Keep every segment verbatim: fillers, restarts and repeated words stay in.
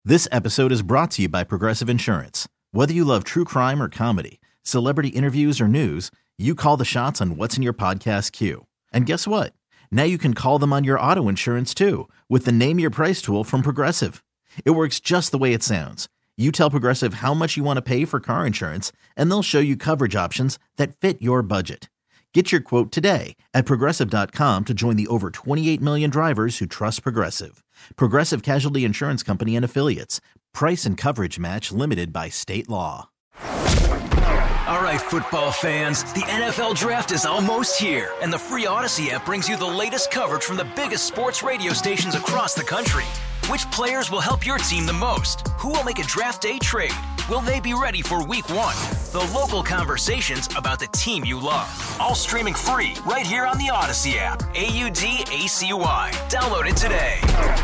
This episode is brought to you by Progressive Insurance. Whether you love true crime or comedy, celebrity interviews or news, you call the shots on what's in your podcast queue. And guess what? Now you can call them on your auto insurance too with the Name Your Price tool from Progressive. It works just the way it sounds. You tell Progressive how much you want to pay for car insurance, and they'll show you coverage options that fit your budget. Get your quote today at Progressive dot com to join the over twenty-eight million drivers who trust Progressive. Progressive Casualty Insurance Company and Affiliates. Price and coverage match limited by state law. All right, football fans, the N F L Draft is almost here, and the free Odyssey app brings you the latest coverage from the biggest sports radio stations across the country. Which players will help your team the most? Who will make a draft day trade? Will they be ready for week one? The local conversations about the team you love. All streaming free right here on the Odyssey app. A U D A C Y. Download it today.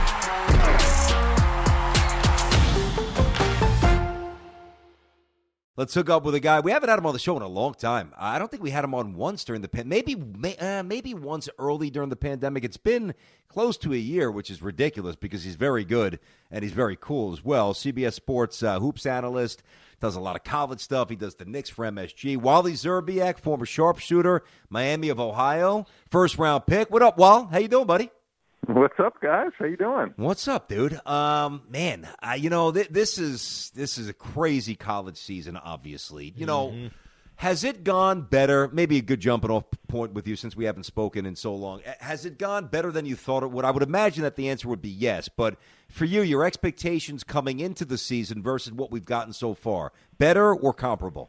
Let's hook up with a guy. We haven't had him on the show in a long time. I don't think we had him on once during the pandemic. Maybe, may, uh, maybe once early during the pandemic. It's been close to a year, which is ridiculous because he's very good and he's very cool as well. C B S Sports uh, hoops analyst, does a lot of college stuff. He does the Knicks for M S G. Wally Szczerbiak, former sharpshooter, Miami of Ohio, first round pick. What up, Wall? How you doing, buddy? What's up, guys? How you doing? What's up, dude? Um, man, uh, you know th- this is this is a crazy college season. Obviously, you know, mm-hmm. Has it gone better? Maybe a good jumping off point with you since we haven't spoken in so long. Has it gone better than you thought it would? I would imagine that the answer would be yes. But for you, your expectations coming into the season versus what we've gotten so far, better or comparable?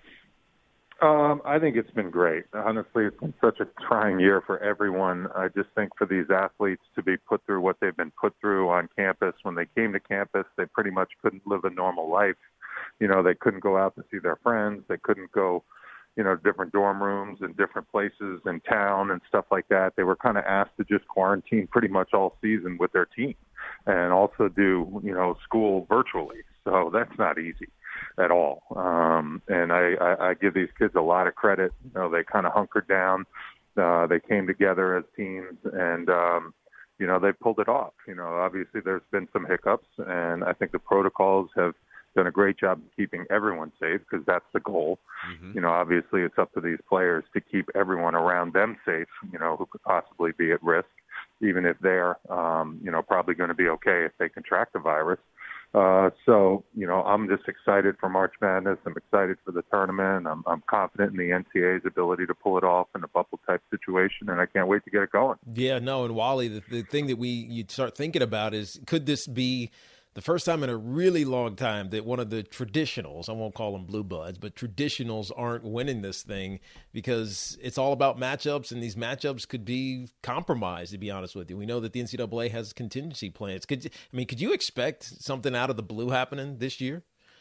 Um, I think it's been great. Honestly, it's been such a trying year for everyone. I just think for these athletes to be put through what they've been put through on campus, when they came to campus, they pretty much couldn't live a normal life. You know, they couldn't go out to see their friends. They couldn't go, you know, to different dorm rooms and different places in town and stuff like that. They were kind of asked to just quarantine pretty much all season with their team and also do, you know, school virtually. So that's not easy at all. Um, and I, I, I give these kids a lot of credit. You know, they kind of hunkered down. Uh, they came together as teams, and, um, you know, they pulled it off. You know, obviously there's been some hiccups, and I think the protocols have done a great job of keeping everyone safe because that's the goal. Mm-hmm. You know, obviously it's up to these players to keep everyone around them safe, you know, who could possibly be at risk, even if they're, um, you know, probably going to be okay if they contract the virus. Uh, so, you know, I'm just excited for March Madness. I'm excited for the tournament. I'm, I'm confident in the N C A A's ability to pull it off in a bubble-type situation, and I can't wait to get it going. Yeah, no, and Wally, the, the thing that we you start thinking about is, could this be the first time in a really long time that one of the traditionals, I won't call them blue bloods, but traditionals aren't winning this thing because it's all about matchups, and these matchups could be compromised, to be honest with you. We know that the N C double A has contingency plans. Could I mean, could you expect something out of the blue happening this year?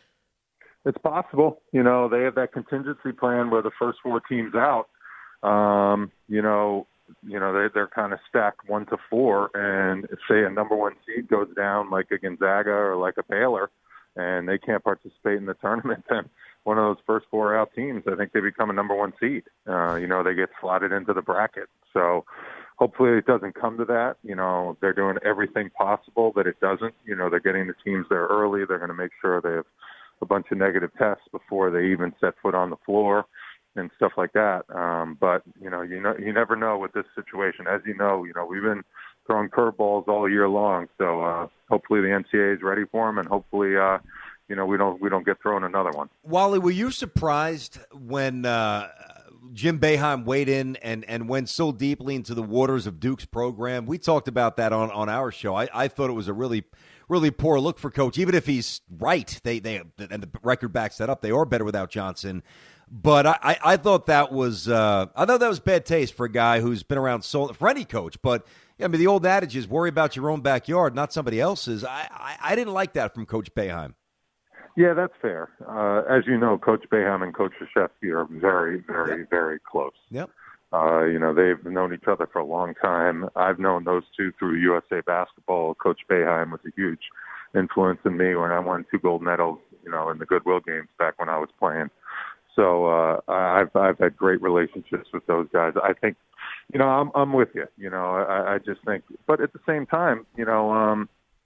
It's possible. You know, they have that contingency plan where the first four teams out, um, you know, You know, they, they're kind of stacked one to four, and if, say, a number one seed goes down like a Gonzaga or like a Baylor, and they can't participate in the tournament, then one of those first four out teams, I think they become a number one seed. Uh, you know, they get slotted into the bracket. So hopefully it doesn't come to that. You know, they're doing everything possible that it doesn't. You know, they're getting the teams there early. They're going to make sure they have a bunch of negative tests before they even set foot on the floor and stuff like that. Um, but, you know, you know, you never know with this situation. As you know, you know, we've been throwing curveballs all year long. So uh, hopefully the N C A A is ready for them, and hopefully, uh, you know, we don't we don't get thrown another one. Wally, were you surprised when uh, Jim Boeheim weighed in and, and went so deeply into the waters of Duke's program? We talked about that on, on our show. I, I thought it was a really really poor look for Coach, even if he's right. They they and the record backs that up. They are better without Johnson. But I, I, I thought that was uh, I thought that was bad taste for a guy who's been around so for any coach. But I mean, the old adage is worry about your own backyard, not somebody else's. I, I, I didn't like that from Coach Boeheim. Yeah, that's fair. Uh, as you know, Coach Boeheim and Coach Krzyzewski are very, very, yep. very close. Yep. Uh, you know, they've known each other for a long time. I've known those two through U S A Basketball. Coach Boeheim was a huge influence in me when I won two gold medals, you know, in the Goodwill games back when I was playing. So uh, I've I've had great relationships with those guys. I think, you know, I'm I'm with you. You know, I, I just think, but at the same time, you know, um,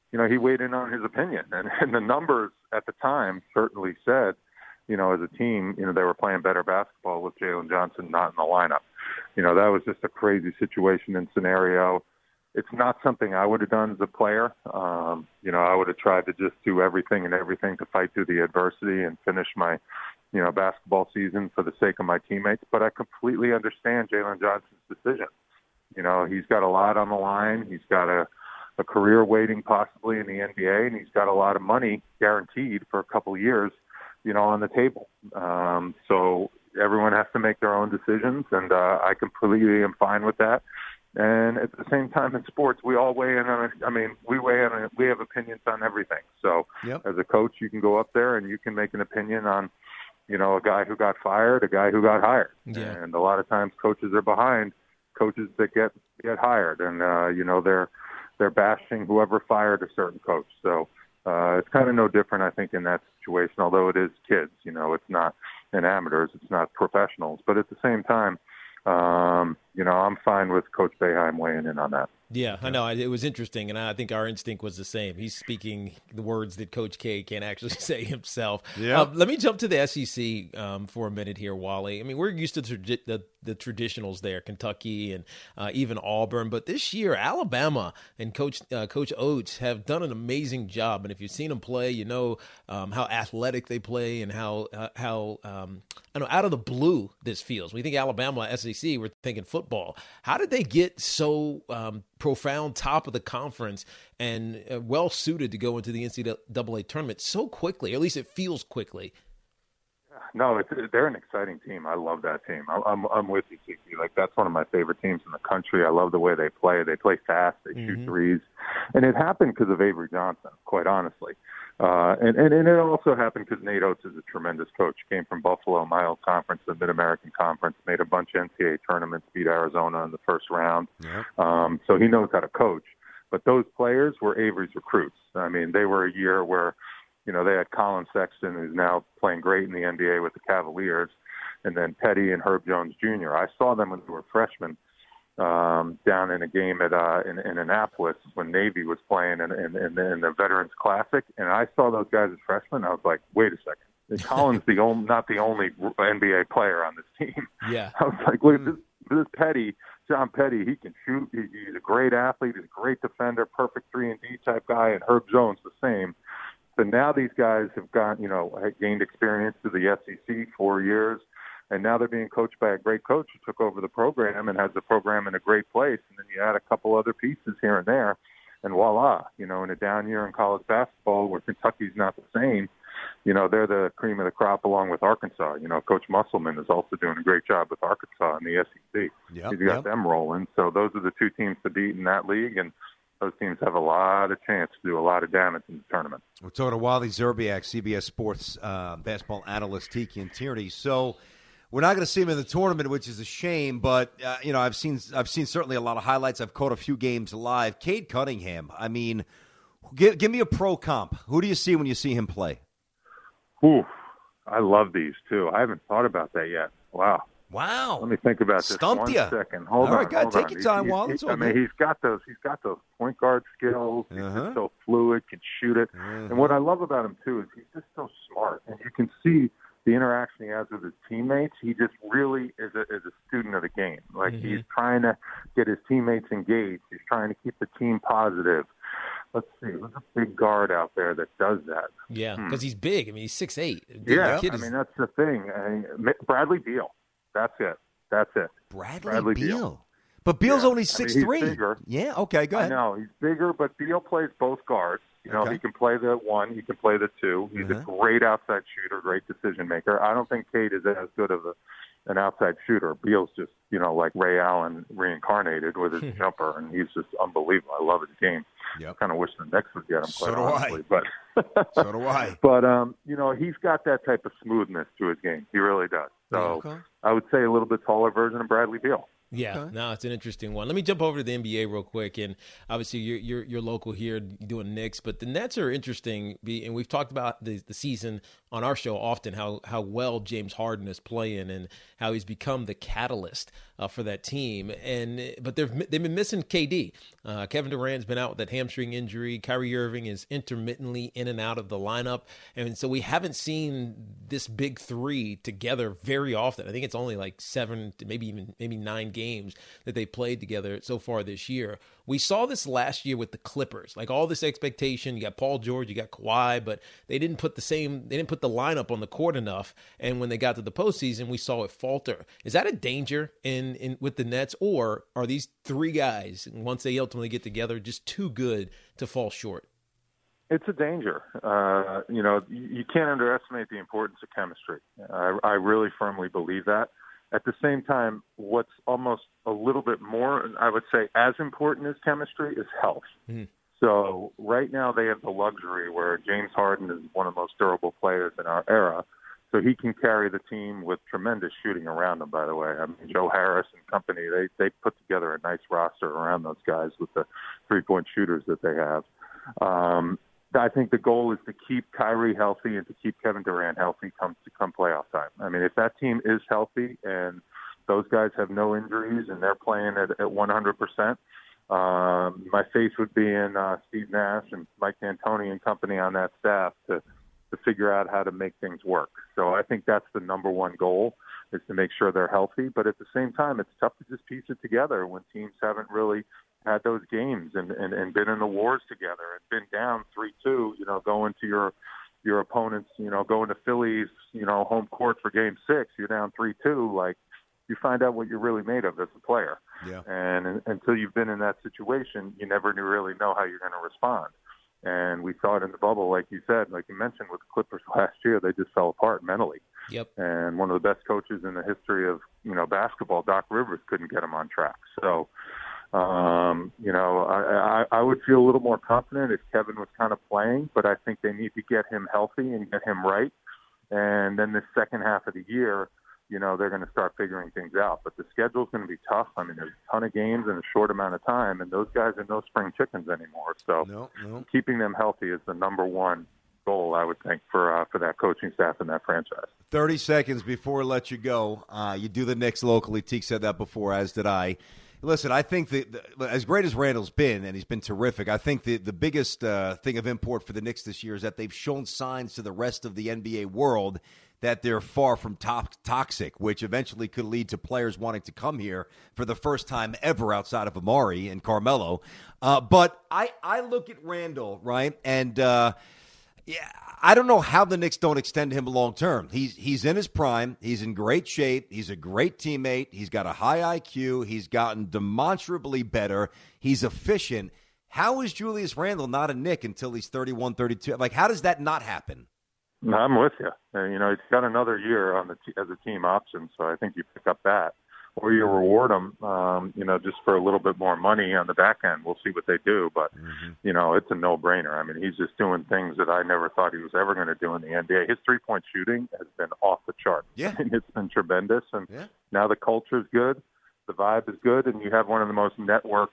you know, he weighed in on his opinion. And, and the numbers at the time certainly said, you know, as a team, you know, they were playing better basketball with Jalen Johnson not in the lineup. You know, that was just a crazy situation and scenario. It's not something I would have done as a player. Um, you know, I would have tried to just do everything and everything to fight through the adversity and finish my, you know, basketball season for the sake of my teammates. But I completely understand Jalen Johnson's decision. You know, he's got a lot on the line. He's got a, a career waiting possibly in the N B A, and he's got a lot of money guaranteed for a couple of years, you know, on the table. Um, so everyone has to make their own decisions, and uh, I completely am fine with that. And at the same time, in sports, we all weigh in on. I mean, we weigh in. On, we have opinions on everything. So, yep. As a coach, you can go up there and you can make an opinion on, you know, a guy who got fired, a guy who got hired. Yeah. And a lot of times, coaches are behind coaches that get get hired, and uh, you know, they're they're bashing whoever fired a certain coach. So uh, it's kind of no different, I think, in that situation. Although it is kids, you know, it's not in amateurs, it's not professionals. But at the same time, um, you know, I'm fine with Coach Boeheim weighing in on that. Yeah, I know. It was interesting, and I think our instinct was the same. He's speaking the words that Coach K can't actually say himself. Yeah. Uh, let me jump to the S E C um, for a minute here, Wally. I mean, we're used to the, the, the traditionals there, Kentucky and uh, even Auburn. But this year, Alabama and Coach uh, Coach Oates have done an amazing job. And if you've seen them play, you know um, how athletic they play and how, uh, how um, I know, out of the blue this feels. We think Alabama, S E C, we're thinking football. How did they get so um, profound top of the conference and uh, well suited to go into the N C double A tournament so quickly, or at least it feels quickly? No, it's, they're an exciting team. I love that team. I'm, I'm with you, Kiki. Like, that's one of my favorite teams in the country. I love the way they play. They play fast. They mm-hmm. shoot threes. And it happened because of Avery Johnson, quite honestly. Uh, and, and, and it also happened because Nate Oates is a tremendous coach. Came from Buffalo, my old conference, the Mid-American Conference, made a bunch of N C double A tournaments, beat Arizona in the first round. Yeah. Um, so he knows how to coach. But those players were Avery's recruits. I mean, they were a year where, you know, they had Colin Sexton, who's now playing great in the N B A with the Cavaliers, and then Petty and Herb Jones Junior I saw them when they were freshmen um, down in a game at uh, in, in Annapolis when Navy was playing in, in, in, the, in the Veterans Classic, and I saw those guys as freshmen. I was like, wait a second, Colin's the only, not the only N B A player on this team. Yeah, I was like, look, this, this Petty, John Petty, he can shoot. He, he's a great athlete. He's a great defender, perfect three and D type guy, and Herb Jones the same. So now these guys have got, you know, gained experience through the S E C, four years, and now they're being coached by a great coach who took over the program and has the program in a great place. And then you add a couple other pieces here and there, and voila, you know, in a down year in college basketball where Kentucky's not the same, you know, they're the cream of the crop along with Arkansas. You know, Coach Musselman is also doing a great job with Arkansas in the S E C. Yep, He's got yep. them rolling. So those are the two teams to beat in that league, and those teams have a lot of chance to do a lot of damage in the tournament. We're talking to Wally Szczerbiak, C B S Sports uh, basketball analyst, Tiki and Tierney. So we're not going to see him in the tournament, which is a shame. But uh, you know, I've seen I've seen certainly a lot of highlights. I've caught a few games live. Cade Cunningham. I mean, give, give me a pro comp. Who do you see when you see him play? Ooh, I love these too. I haven't thought about that yet. Wow. Wow. Let me think about this Stumped one ya. second. Hold All on. right, God, hold take on. your time, He- Wally. he- It's all I mean, good. he's got those. He's got those point guard skills. He's Uh-huh. just so fluid, can shoot it. Uh-huh. And what I love about him too is he's just so smart, and you can see the interaction he has with his teammates. He just really is a, is a student of the game. Like Mm-hmm. he's trying to get his teammates engaged. He's trying to keep the team positive. Let's see. There's a big guard out there that does that. Yeah, because he's big. I mean, he's six eight. Yeah, The kid I is- mean that's the thing. I mean, Bradley Beal. That's it. That's it. Bradley, Bradley Beal. Beal. But Beal's Yeah. only I mean, six he's three. bigger. Yeah, okay, go I ahead. know he's bigger, but Beal plays both guards. You know, Okay. he can play the one, he can play the two. He's Uh-huh. a great outside shooter, great decision maker. I don't think Cade is as good of a, an outside shooter. Beal's just, you know, like Ray Allen reincarnated with his jumper, and he's just unbelievable. I love his game. Yep. Kind of wish the Knicks would get him, So quite do I. honestly. But, So do I. but um, you know, he's got that type of smoothness to his game. He really does. So Okay. I would say a little bit taller version of Bradley Beal. Yeah, Okay. no, it's an interesting one. Let me jump over to the N B A real quick, and obviously you're you're, you're local here doing Knicks, but the Nets are interesting, and we've talked about the the season on our show often, how how well James Harden is playing and how he's become the catalyst uh, for that team. And but they've they've been missing K D. Uh, Kevin Durant's been out with that hamstring injury. Kyrie Irving is intermittently in and out of the lineup, and so we haven't seen this big three together very often. I think it's only like seven, maybe even maybe nine games that they played together so far this year. We saw this last year with the Clippers, like all this expectation. You got Paul George, you got Kawhi, but they didn't put the same, they didn't put the lineup on the court enough. And when they got to the postseason, we saw it falter. Is that a danger in, in with the Nets, or are these three guys, once they ultimately get together, just too good to fall short? It's a danger. Uh, you know, you can't underestimate the importance of chemistry. I, I really firmly believe that. At the same time, what's almost a little bit more, I would say, as important as chemistry is health. Mm-hmm. So right now they have the luxury where James Harden is one of the most durable players in our era. So he can carry the team with tremendous shooting around him, by the way. I mean, Joe Harris and company, they, they put together a nice roster around those guys with the three-point shooters that they have. Um, I think the goal is to keep Kyrie healthy and to keep Kevin Durant healthy come to come playoff time. I mean, if that team is healthy and those guys have no injuries and they're playing at, at one hundred percent, um, my faith would be in uh, Steve Nash and Mike D'Antoni and company on that staff to, to figure out how to make things work. So I think that's the number one goal, is to make sure they're healthy. But at the same time, it's tough to just piece it together when teams haven't really had those games and, and, and been in the wars together and been down three two, you know, going to your your opponents, you know, going to Philly's, you know, home court for game six, you're down three two, like, you find out what you're really made of as a player. Yeah. And, and until you've been in that situation, you never really know how you're going to respond. And we saw it in the bubble, like you said, like you mentioned with the Clippers last year, they just fell apart mentally. Yep. And one of the best coaches in the history of, you know, basketball, Doc Rivers, couldn't get them on track. So, Um, you know, I, I, I would feel a little more confident if Kevin was kind of playing, but I think they need to get him healthy and get him right. And then the second half of the year, you know, they're going to start figuring things out. But the schedule's going to be tough. I mean, there's a ton of games in a short amount of time, and those guys are no spring chickens anymore. So no, no. keeping them healthy is the number one goal, I would think, for uh, for that coaching staff and that franchise. thirty seconds before I let you go. Uh, you do the Knicks locally. Teek said that before, as did I. Listen, I think that the, as great as Randall's been, and he's been terrific, I think the, the biggest uh, thing of import for the Knicks this year is that they've shown signs to the rest of the N B A world that they're far from top toxic, which eventually could lead to players wanting to come here for the first time ever outside of Amari and Carmelo. Uh, but I, I look at Randall, right, and uh, yeah, I don't know how the Knicks don't extend him long term. He's he's in his prime. He's in great shape. He's a great teammate. He's got a high I Q. He's gotten demonstrably better. He's efficient. How is Julius Randle not a Knick until he's thirty-one, thirty-two? Like, how does that not happen? No, I'm with you. And, you know, he's got another year on the t- as a team option, so I think you pick up that. Or you reward them, um, you know, just for a little bit more money on the back end. We'll see what they do. But, mm-hmm. you know, it's a no-brainer. I mean, he's just doing things that I never thought he was ever going to do in the N B A. His three-point shooting has been off the chart. Yeah. I mean, it's been tremendous. And yeah. now the culture is good. The vibe is good. And you have one of the most networked,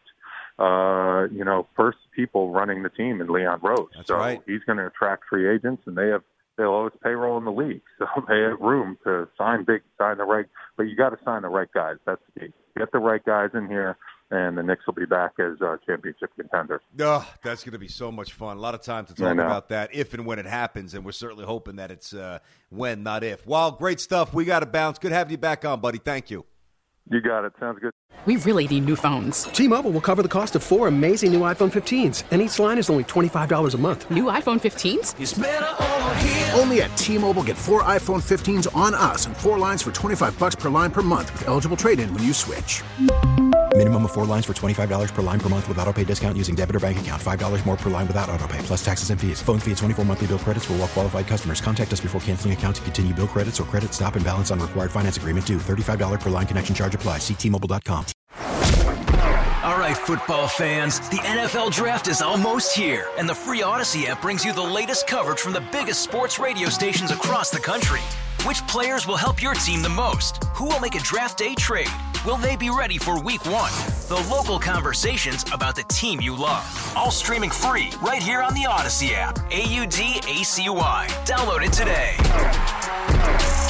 uh, you know, first people running the team in Leon Rose. That's so right. He's going to attract free agents, and they have they'll always payroll in the league, so they have room to sign big, sign the right. But you got to sign the right guys. That's the key. Get the right guys in here, and the Knicks will be back as uh, championship contenders. Oh, that's going to be so much fun. A lot of time to talk about that if and when it happens, and we're certainly hoping that it's uh, when, not if. Well, great stuff. We got to bounce. Good having you back on, buddy. Thank you. You got it. Sounds good. We really need new phones. T-Mobile will cover the cost of four amazing new iPhone fifteens, and each line is only twenty-five dollars a month. New iPhone fifteens? It's better over here. Only at T-Mobile, get four iPhone fifteens on us and four lines for twenty-five dollars per line per month with eligible trade-in when you switch. Minimum of four lines for twenty-five dollars per line per month with autopay discount using debit or bank account. five dollars more per line without autopay, plus taxes and fees. Phone fee at twenty-four monthly bill credits for well-qualified customers. Contact us before canceling account to continue bill credits or credit stop and balance on required finance agreement due. thirty-five dollars per line connection charge applies. See T Mobile dot com. All right, football fans, the N F L Draft is almost here, and the free Odyssey app brings you the latest coverage from the biggest sports radio stations across the country. Which players will help your team the most? Who will make a draft day trade? Will they be ready for week one? The local conversations about the team you love. All streaming free right here on the Odyssey app. A U D A C Y. Download it today.